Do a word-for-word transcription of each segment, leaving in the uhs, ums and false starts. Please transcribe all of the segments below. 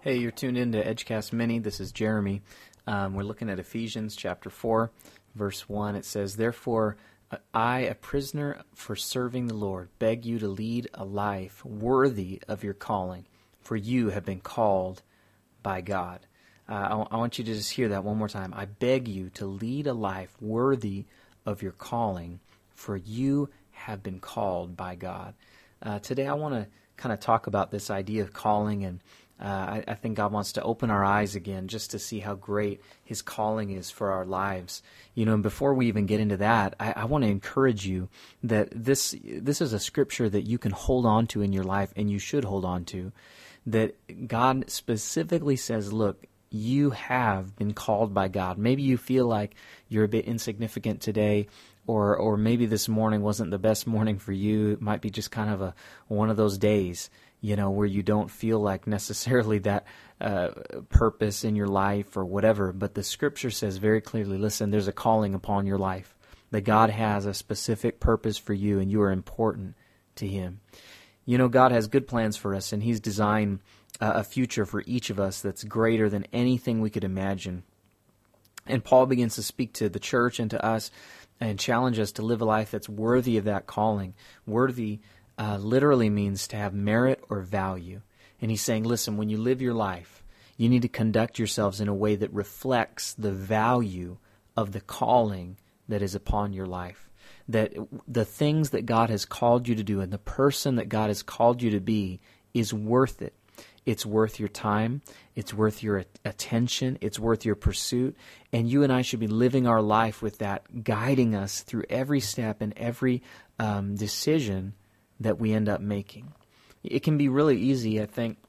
Hey, you're tuned in to Edgecast Mini. This is Jeremy. Um, we're looking at Ephesians chapter four, verse one. It says, "Therefore, I, a prisoner for serving the Lord, beg you to lead a life worthy of your calling, for you have been called by God." Uh, I, I want you to just hear that one more time. I beg you to lead a life worthy of your calling, for you have been called by God. Uh, today I want to kind of talk about this idea of calling, and uh, I, I think God wants to open our eyes again just to see how great His calling is for our lives. You know, and before we even get into that, I, I want to encourage you that this this is a scripture that you can hold on to in your life, and you should hold on to, that God specifically says, look, you have been called by God. Maybe you feel like you're a bit insignificant today, or or maybe this morning wasn't the best morning for you. It might be just kind of a one of those days, you know, where you don't feel like necessarily that uh, purpose in your life or whatever. But the Scripture says very clearly, listen, there's a calling upon your life, that God has a specific purpose for you, and you are important to Him. You know, God has good plans for us, and He's designed uh, a future for each of us that's greater than anything we could imagine. And Paul begins to speak to the church and to us and challenge us to live a life that's worthy of that calling. Worthy uh, literally means to have merit or value. And he's saying, listen, when you live your life, you need to conduct yourselves in a way that reflects the value of the calling that is upon your life. That the things that God has called you to do and the person that God has called you to be is worth it. It's worth your time. It's worth your attention. It's worth your pursuit. And you and I should be living our life with that guiding us through every step and every um, decision that we end up making. It can be really easy, I think,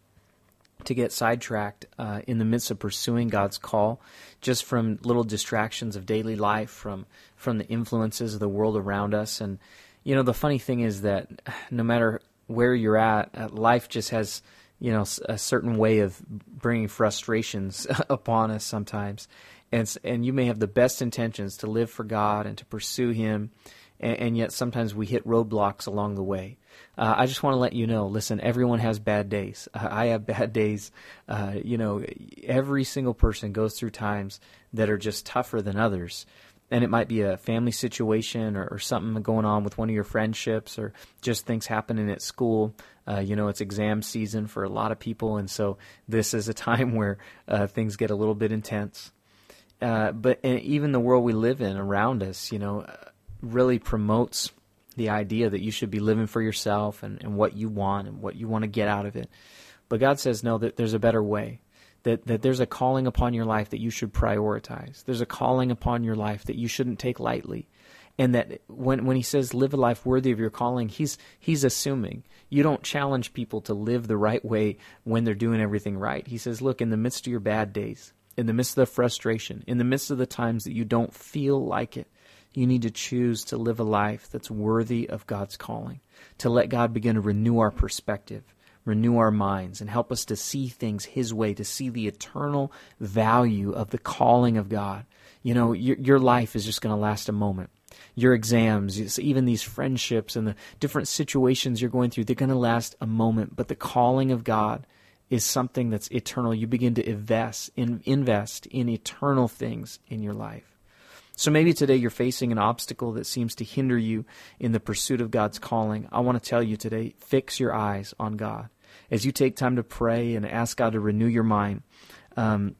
to get sidetracked uh, in the midst of pursuing God's call, just from little distractions of daily life, from from the influences of the world around us. And, you know, the funny thing is that no matter where you're at, uh, life just has, you know, a certain way of bringing frustrations upon us sometimes. And and you may have the best intentions to live for God and to pursue Him, and, and yet sometimes we hit roadblocks along the way. Uh, I just want to let you know, listen, everyone has bad days. Uh, I have bad days. Uh, you know, every single person goes through times that are just tougher than others. And it might be a family situation or, or something going on with one of your friendships, or just things happening at school. Uh, you know, it's exam season for a lot of people, and so this is a time where uh, things get a little bit intense. Uh, but and even the world we live in around us, you know, really promotes the idea that you should be living for yourself and, and what you want and what you want to get out of it. But God says, no, that there's a better way. That, that there's a calling upon your life that you should prioritize. There's a calling upon your life that you shouldn't take lightly. And that when when he says live a life worthy of your calling, he's he's assuming you don't challenge people to live the right way when they're doing everything right. He says, look, in the midst of your bad days, in the midst of the frustration, in the midst of the times that you don't feel like it, you need to choose to live a life that's worthy of God's calling, to let God begin to renew our perspective, renew our minds, and help us to see things His way, to see the eternal value of the calling of God. You know, your, your life is just going to last a moment. Your exams, even these friendships and the different situations you're going through, they're going to last a moment. But the calling of God is something that's eternal. You begin to invest in, invest in eternal things in your life. So maybe today you're facing an obstacle that seems to hinder you in the pursuit of God's calling. I want to tell you today, fix your eyes on God. As you take time to pray and ask God to renew your mind, um,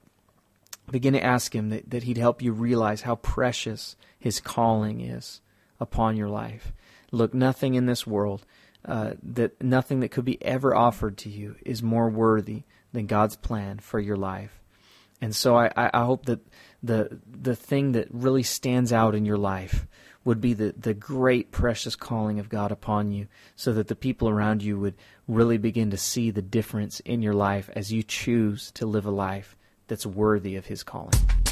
begin to ask Him that, that He'd help you realize how precious His calling is upon your life. Look, nothing in this world, uh, that nothing that could be ever offered to you is more worthy than God's plan for your life. And so I, I hope that the the thing that really stands out in your life would be the, the great, precious calling of God upon you, so that the people around you would really begin to see the difference in your life as you choose to live a life that's worthy of His calling.